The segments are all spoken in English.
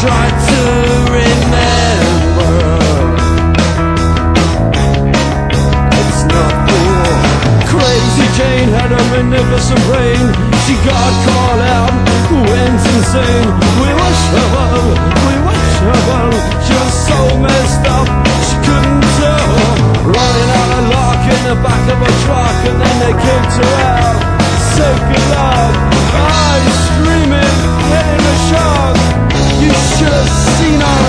try to remember. It's not cool. Crazy Jane had a magnificent brain. She got caught out, went insane. We watched her well, we watched her well. She was so messed up, she couldn't tell. Running out of luck in the back of a truck, and then they kicked her out. So good luck, eyes screaming, head in the shark. You should have seen her.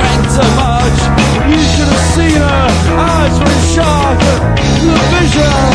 Seen her eyes were sharp, the vision